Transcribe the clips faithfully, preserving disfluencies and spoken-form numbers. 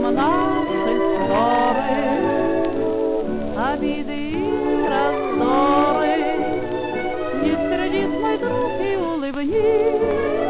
наши ссоры, обиды и раздоры. Не сердись, мой друг, и улыбнись.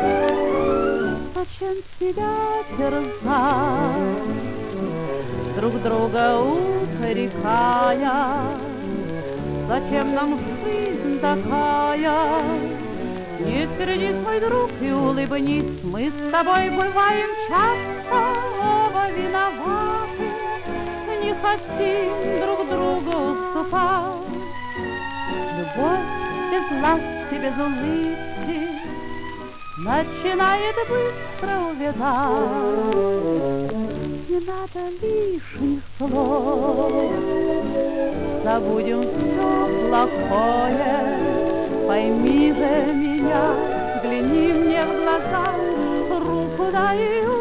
Зачем себя терзать, друг друга упрекая? Зачем нам жизнь такая? Не сердись, мой друг, и улыбнись. Мы с тобой бываем часто оба виноваты, не хотим друг другу уступать. Любовь без ласки, без улыбки начинает быстро увядать. Не надо лишних слов, забудем все плохое. Пойми же меня, взгляни мне в глаза, руку дай.